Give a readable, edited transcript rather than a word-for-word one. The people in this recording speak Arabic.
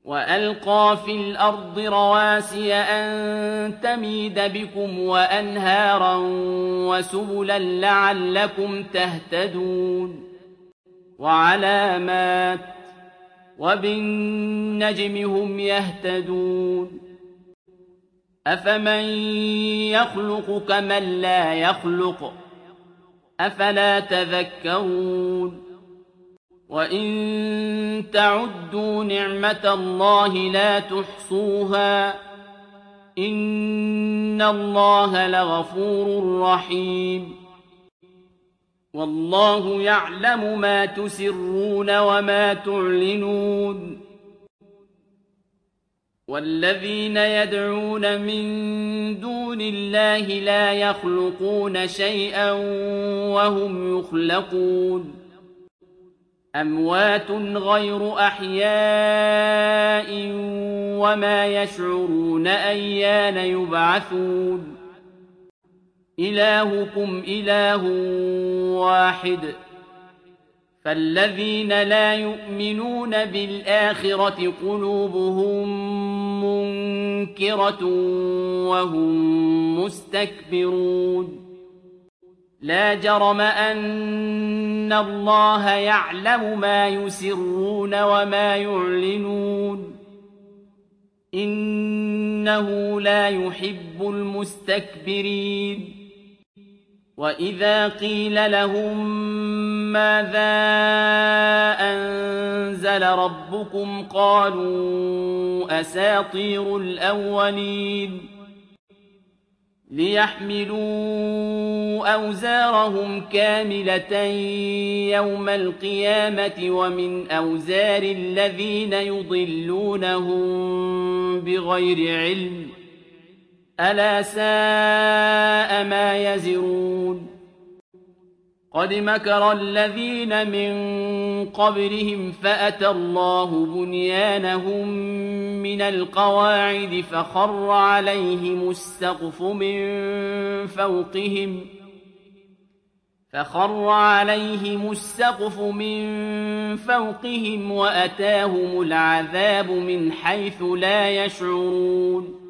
وألقى في الأرض رواسي أن تميد بكم وأنهارا وسبلا لعلكم تهتدون وعلامات وبالنجم هم يهتدون أفمن يخلق كمن لا يخلق أفلا تذكرون وإن تعدوا نعمة الله لا تحصوها إن الله لغفور رحيم والله يعلم ما تسرون وما تعلنون والذين يدعون من دون الله لا يخلقون شيئا وهم يخلقون أموات غير أحياء وما يشعرون أيان يبعثون إلهكم إله واحد فالذين لا يؤمنون بالآخرة قلوبهم منكرة وهم مستكبرون لا جرم أن الله يعلم ما يسرون وما يعلنون إنه لا يحب المستكبرين وإذا قيل لهم ماذا أنزل ربكم قالوا أساطير الأولين ليحملوا أوزارهم كاملة يوم القيامة ومن أوزار الذين يضلونهم بغير علم ألا ساء ما يزرون قد مكر الذين من قبلهم فأتى الله بنيانهم من القواعد فخر عليهم السقف من فوقهم وأتاهم العذاب من حيث لا يشعرون